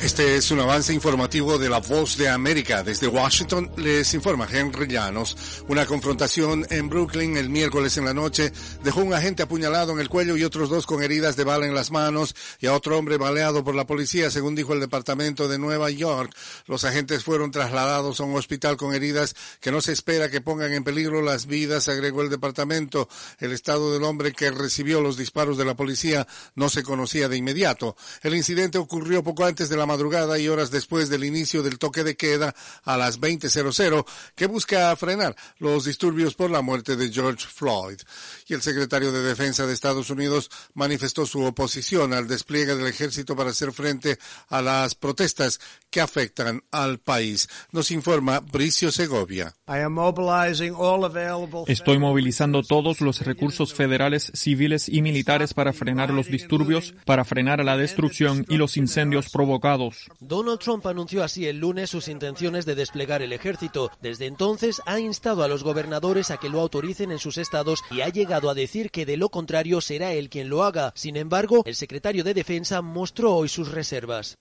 Este es un avance informativo de La Voz de América. Desde Washington les informa Henry Llanos. Una confrontación en Brooklyn el miércoles en la noche dejó un agente apuñalado en el cuello y otros dos con heridas de bala en las manos y a otro hombre baleado por la policía, según dijo el Departamento de Nueva York. Los agentes fueron trasladados a un hospital con heridas que no se espera que pongan en peligro las vidas, agregó el departamento. El estado del hombre que recibió los disparos de la policía no se conocía de inmediato. El incidente ocurrió poco antes de la madrugada y horas después del inicio del toque de queda a las 20:00, que busca frenar los disturbios por la muerte de George Floyd. Y el secretario de Defensa de Estados Unidos manifestó su oposición al despliegue del ejército para hacer frente a las protestas que afectan al país. Nos informa Bricio Segovia. Estoy movilizando todos los recursos federales, civiles y militares para frenar los disturbios, para frenar la destrucción y los incendios provocados. Donald Trump anunció así el lunes sus intenciones de desplegar el ejército. Desde entonces ha instado a los gobernadores a que lo autoricen en sus estados y ha llegado a decir que de lo contrario será él quien lo haga. Sin embargo, el secretario de Defensa mostró hoy sus reservas.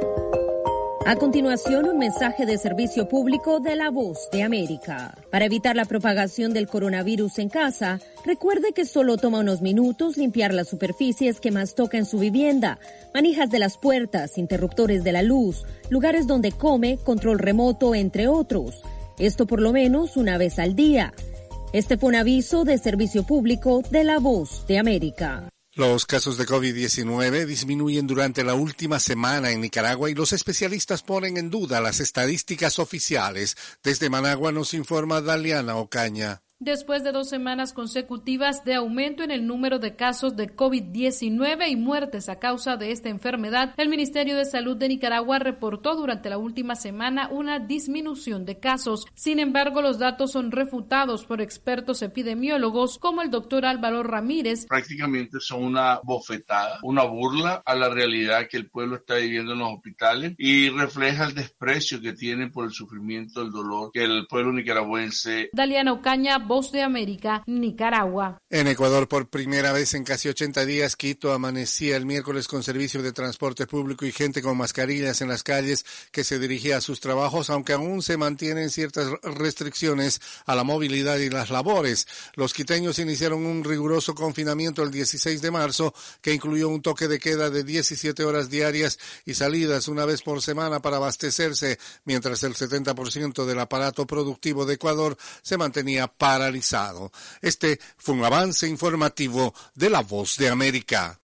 A continuación, un mensaje de servicio público de La Voz de América. Para evitar la propagación del coronavirus en casa, recuerde que solo toma unos minutos limpiar las superficies que más toca en su vivienda, manijas de las puertas, interruptores de la luz, lugares donde come, control remoto, entre otros. Esto por lo menos una vez al día. Este fue un aviso de servicio público de La Voz de América. Los casos de COVID-19 disminuyen durante la última semana en Nicaragua y los especialistas ponen en duda las estadísticas oficiales. Desde Managua nos informa Daliana Ocaña. Después de 2 semanas consecutivas de aumento en el número de casos de COVID-19 y muertes a causa de esta enfermedad, el Ministerio de Salud de Nicaragua reportó durante la última semana una disminución de casos. Sin embargo, los datos son refutados por expertos epidemiólogos como el doctor Álvaro Ramírez. Prácticamente son una bofetada, una burla a la realidad que el pueblo está viviendo en los hospitales y refleja el desprecio que tienen por el sufrimiento, el dolor que el pueblo nicaragüense. Daliana Ocaña, Voz de América, Nicaragua. En Ecuador, por primera vez en casi 80 días, Quito amanecía el miércoles con servicio de transporte público y gente con mascarillas en las calles que se dirigía a sus trabajos, aunque aún se mantienen ciertas restricciones a la movilidad y las labores. Los quiteños iniciaron un riguroso confinamiento el 16 de marzo, que incluyó un toque de queda de 17 horas diarias y salidas una vez por semana para abastecerse, mientras el 70% del aparato productivo de Ecuador se mantenía paralizado. Este fue un avance informativo de La Voz de América.